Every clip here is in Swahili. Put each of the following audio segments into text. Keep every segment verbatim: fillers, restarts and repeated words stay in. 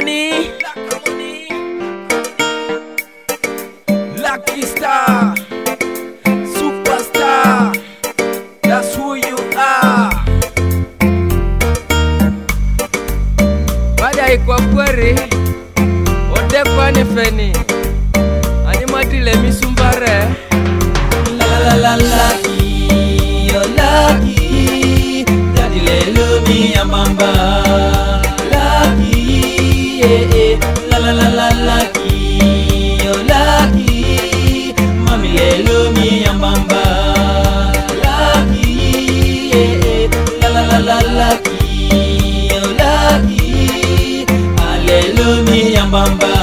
Harmony, Lucky Star, Superstar, that's who you are. Baada iko kwere, ode kwa nefeni, animatile misumbare. La la la la, yo lucky, daddy lelo mi amamba. Lucky, eh eh, la la la la lucky, yo lucky, mami lelo mi amamba. Lucky, eh eh, la la la la lucky, yo lucky, alelo mi amamba.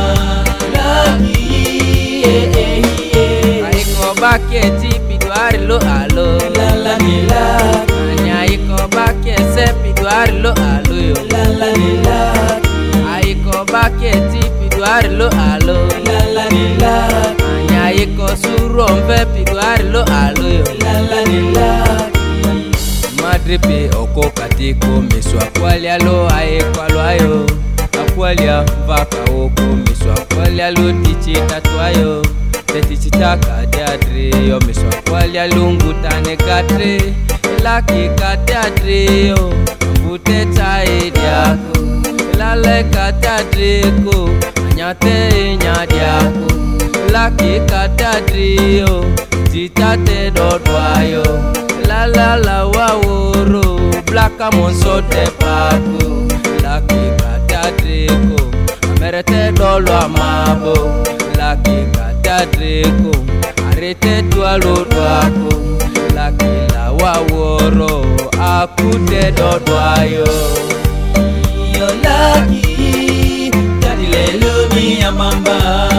Lucky, eh eh eh, Aiko baketi pidwari lo alo. la la ni la. Aiko bakese pidwari lo alo yo. La la ni la, Aiko baketi pidwari lo alo. la la ni la, Aiko surombe pidwari lo alo yo. la la ni la. Madripe oko katiko miswa kwalia lo aiko alwayo. Akwalia mvaka oko miswa kwalia lo tichi tatwayo. Tetichi taka diadre yo miswa kwalia lungu tane katre. Laki katadre yo mbute tae diako. Lale katadre ko anyate nyadiako. Laki katadre yo jitate dodwayo. La la la waworo blaka monsote pako. Laki katadre ko amerete dolo amabo. Laki katadre ko arete dualo dwako. Laki la waworo akute dodwayo. Yo lucky, daddy lelo mi amamba.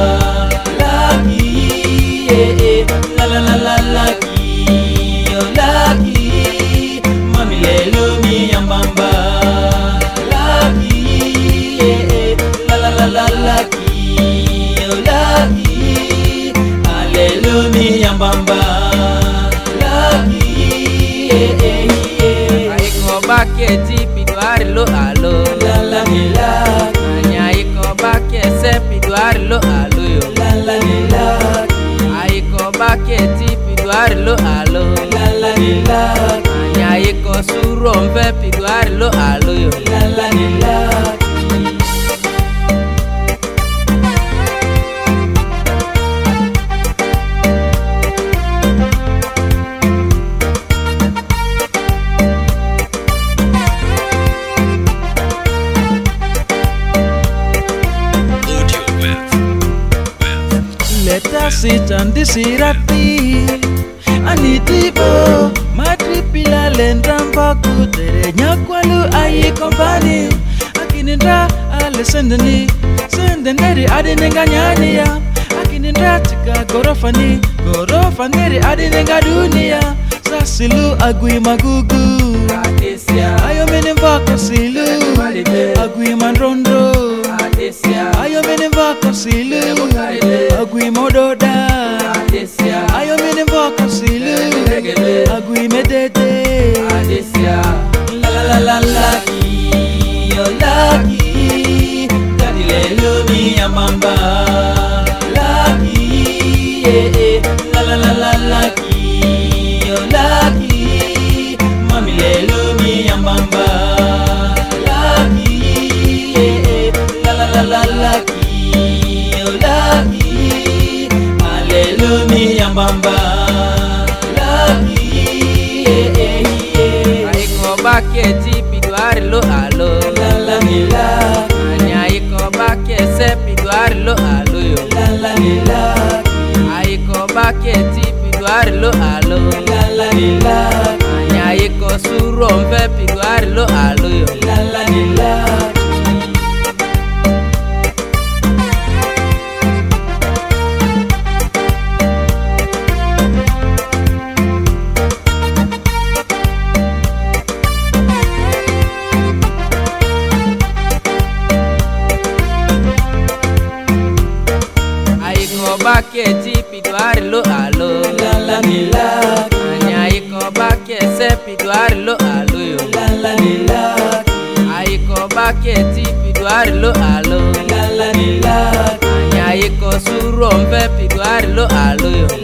Lucky, eh eh, la la la la lucky. Yo lucky, mami lelo mi amamba. Lucky, eh eh, la la la la lucky. Yo lucky, alelo mi amamba. Lucky, eh eh eh, Aiko baketi pidwari lo alo. la la ni la. Aiko bakese pidwari lo alo yo. La la ni la, Aiko baketi pidwari lo alo. la la ni la, Aiko surombe pidwari lo alo yo. la la ni la. Let us sit and disirati Anitibo Matripila lendramba kutere Nyakwalu ayi kompani Akinindra ale sendeni Sendeneri adinenga nyania Akinindra tika gorofani Gorofaneri adinenga dunia Sasilu agui magugu Adesia, Ayo menembako silu Agui mandrondo Ayo menembako silu Agui mododa Adesia, Ayo menembako silu Agui medede Adesia, La la la la lucky, yo lucky, daddy lelo mi amamba. Lucky, eh eh, la la la la lucky, yo lucky, mami lelo mi amamba. Lucky, eh eh, la la la la lucky, yo lucky, alelo mi amamba. Lucky, eh eh eh. Aiko baketi pidwari lo alo. La la ni la, Aiko bakese pidwari lo alo yo. la la ni la, Aiko baketi pidwari lo alo. la la ni la, Aiko surombe pidwari lo alo yo. la la ni la. Aiko baketi pidwari lo alo. La la ni la, Aiko bakese pidwari lo alo yo. la la ni la, Aiko baketi pidwari lo alo. lo yo